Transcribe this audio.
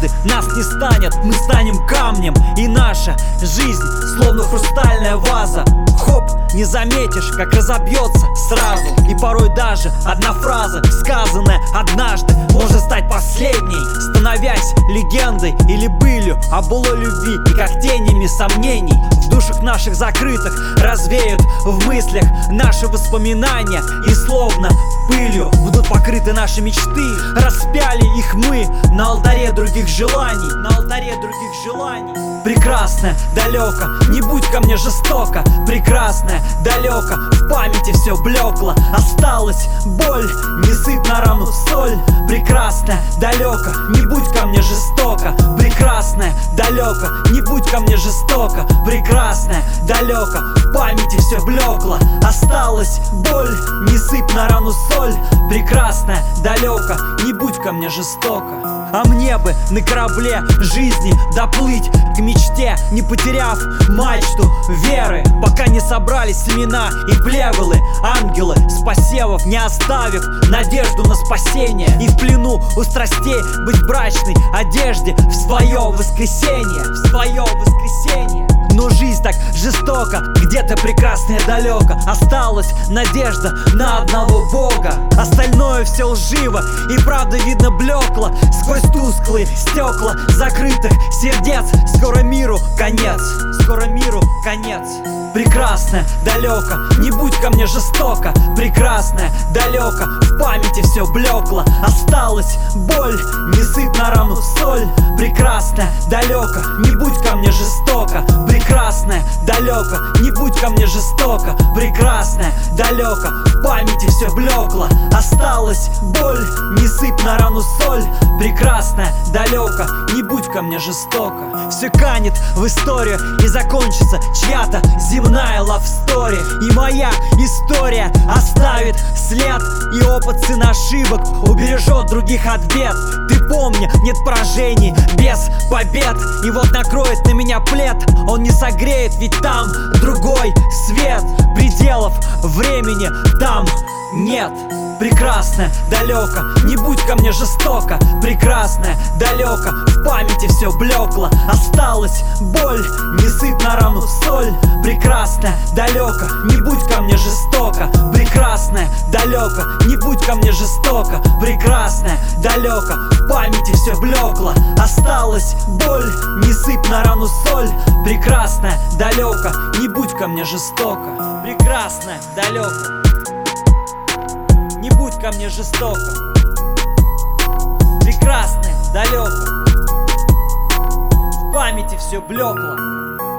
однажды нас не станет, мы станем камнем, и наша жизнь словно хрустальная ваза. Хоп, не заметишь, как разобьется сразу. И порой даже одна фраза, сказанная однажды, может стать последней, становясь легендой или былью о былой любви, и как тенями сомнений в душах наших закрытых развеют в мыслях наши воспоминания, и словно пылью будут покрыты наши мечты. Распяли их мы на алтаре других желаний, на алтаре других желаний. Прекрасное, далеко, не будь ко мне жестоко. Прекрасное, далеко, в памяти все блекло. Осталась боль, не сыпь на рану соль. Прекрасное, далеко, не будь ко мне жестоко. Прекрасное, далеко, не будь ко мне жестоко. Прекрасное, далеко, в памяти все блекло. Осталась боль, не сыпь на рану соль. Прекрасное, далеко, не будь ко мне жестоко. А мне бы на корабле жизни доплыть к мечте, не потеряв мачту веры, пока не собрались семена и плевелы, ангелы с посевов, не оставив надежду на спасение. И в плену у страстей быть в брачной одежде в свое воскресенье, в свое воскресенье. Но жизнь так жестока, где-то прекрасное далеко. Осталась надежда на одного Бога. Остальное все лживо, и правда видно блекло сквозь тусклые стекла закрытых сердец. Скоро миру конец, скоро миру конец. Прекрасное, далеко, не будь ко мне жестоко. Прекрасное, далеко, в памяти все блекло. Осталась боль, не сыпь на рану соль. Прекрасное, далеко, не будь ко мне жестоко. Прекрасное, далеко, не будь ко мне жестоко. Прекрасное, далеко, в памяти все блекло. Осталась боль, не сыпь на рану соль. Прекрасное, далеко, не будь ко мне жестоко. Все канет в историю и закончится чья-то земная лавстори. И моя история оставит след, и опыт сын ошибок убережет других от бед. Ты помни, нет поражений без побед. И вот накроет на меня плед, он не согреет, ведь там другой свет. Пределов времени там нет. Прекрасное, далеко, не будь ко мне жестоко. Прекрасное, далеко, в памяти все блекло. Осталась боль, не сыпь на рану соль. Прекрасное, далеко, не будь ко мне жестоко. Прекрасное, далеко, не будь ко мне жестоко. Прекрасное, далеко, в памяти все блекло. Осталась боль, не сыпь на рану соль. Прекрасное, далеко, не будь ко мне жестоко. Прекрасное, далеко, не будь ко мне жестоко. Прекрасное, далеко, в памяти все блекло.